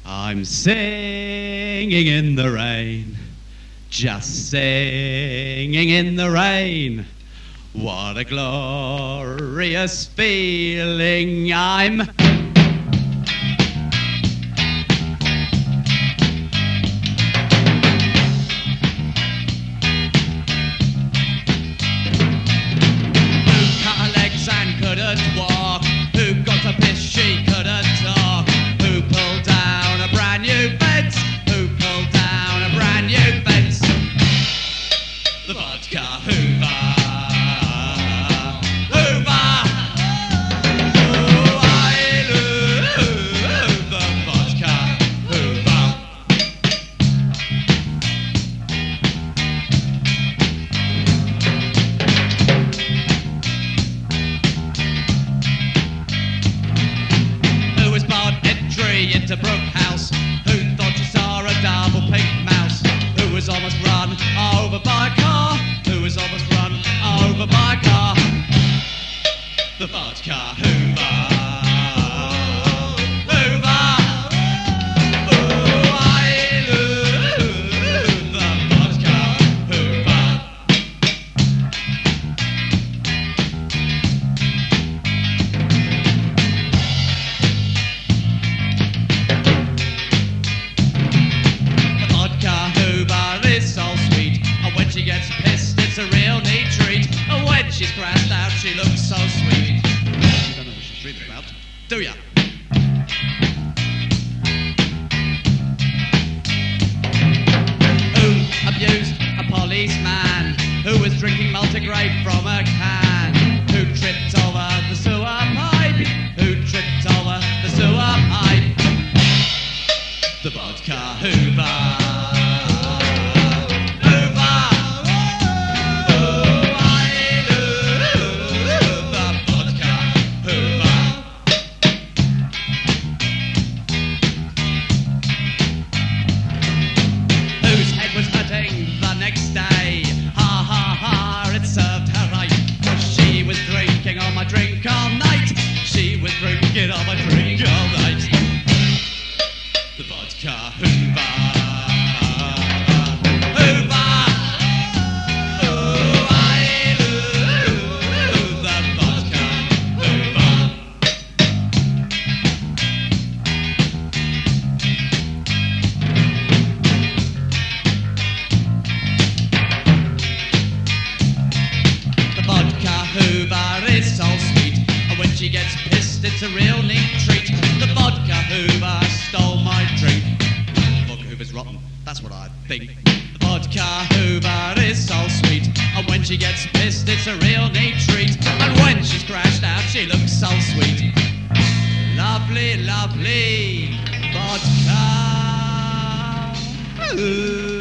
I'm singing in the rain, just singing in the rain. What a glorious feeling. I'm who cut her legs and couldn't walk, who got a piss she couldn't talk, who pulled down a brand new fence, who pulled down a brand new fence. The vodka Hoover. Into Brook House, who thought she saw a double pink mouse, who was almost run over by a car, who was almost run over by a car. The vodka Hoover. She gets pissed, it's a real neat treat. And when she's crashed out, she looks so sweet. You don't know what she's dreaming about, do ya? Who abused a policeman who was drinking multigrape from a can? Who tripped over the sewer pipe? Who tripped over the sewer pipe? The vodka Hoover. Get on my drink all night. The vodka Hoover. Hoover. Oh, I love the vodka Hoover. The vodka Hoover is so sweet, and when she gets pissed, it's a real neat treat. The vodka Hoover stole my drink. The vodka Hoover's rotten, that's what I think. The vodka Hoover is so sweet, and when she gets pissed, it's a real neat treat. And when she's crashed out, she looks so sweet. Lovely, lovely vodka Hoover.